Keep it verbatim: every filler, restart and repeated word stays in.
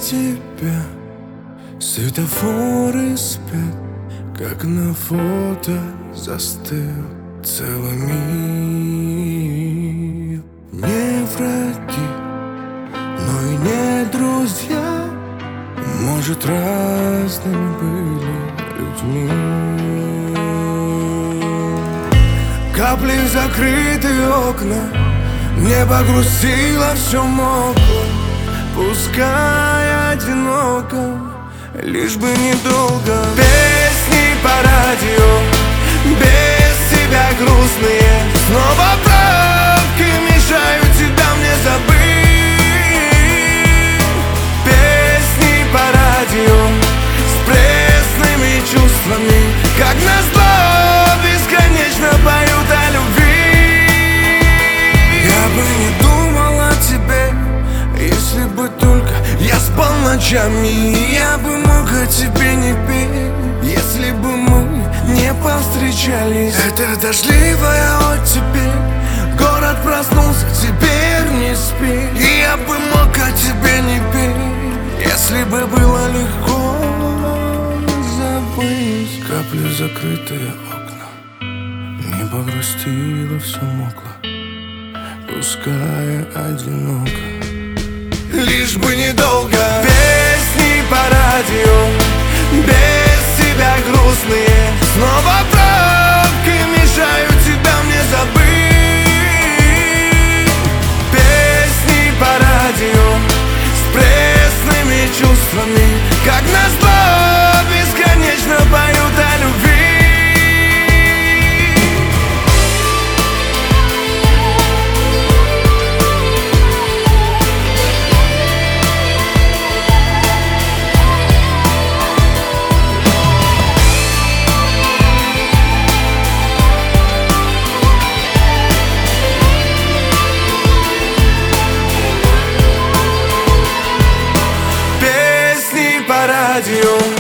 тебя. Светофоры спят, как на фото застыл целый мир. Не враги, но и не друзья, может, разными были людьми. Капли закрытые окна, небо грустило, все мокло. Пускай одиноко, лишь бы недолго. Песни по радио, без тебя грустные. Снова пробки мешают тебя мне забыть. Песни по радио с пресными чувствами, как назло, бесконечно поют о любви. Я бы не думал о тебе, если бы только я спал ночами. Я бы мог о тебе не петь, если бы мы не повстречались. Это дождливая оттепель, город проснулся, теперь не спи. И я бы мог о тебе не петь, если бы было легко забыть. Капли закрытые окна, небо грустило, все мокло. Пускай одиноко, лишь бы недолго. Песни по радио, без тебя грустные. Снова пробки мешают тебя мне забыть. Песни по радио с пресными чувствами, как назло, бесконечно поют о любви. Радио.